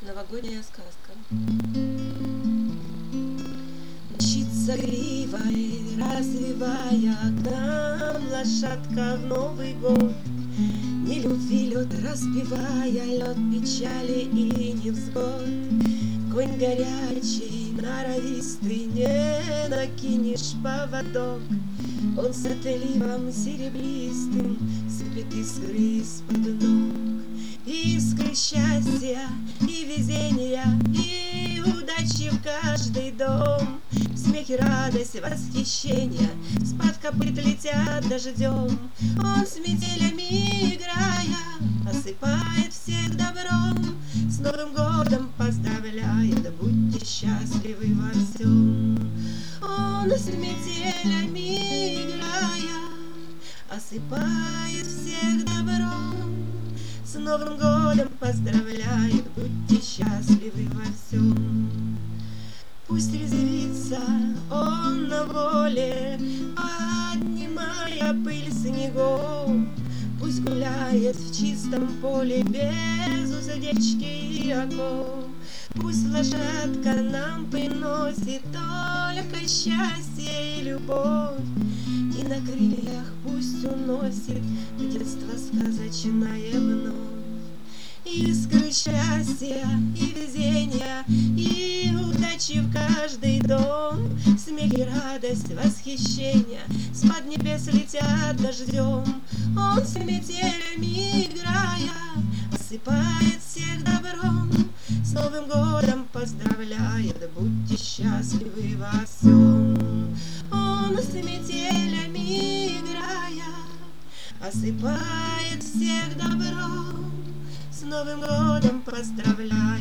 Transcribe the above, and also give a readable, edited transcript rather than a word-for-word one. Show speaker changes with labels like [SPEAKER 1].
[SPEAKER 1] Новогодняя сказка. Мчится гривой, развивая к нам лошадка в Новый год. Не любви лед разбивая, лед печали и невзгод. Конь горячий, норовистый, не накинешь поводок. Он с отливом серебристым сыпет искры из-под ног. Искры счастья и везения, и удачи в каждый дом. Смех и радость, восхищение с-под копыт летят дождем. Он с метелями играя осыпает всех добром. С Новым годом поздравляет, будьте счастливы во всем. Он с метелями играя осыпает всех добром. С Новым годом поздравляет, будьте счастливы во всем. Пусть резвится он на воле, поднимая пыль снегов. Пусть гуляет в чистом поле без уздечки и оков. Пусть лошадка нам приносит только счастье и любовь. И на крыльях пусть уносит в детство сказочное вновь. Искры счастья и везения, и удачи в каждый дом. Смех и радость, восхищение с-под небес летят дождем. Он с метелями играя осыпает всех добром. С Новым годом поздравляет, будьте счастливы во всем. Он с метелями играя осыпает всех добром. С Новым годом поздравляет.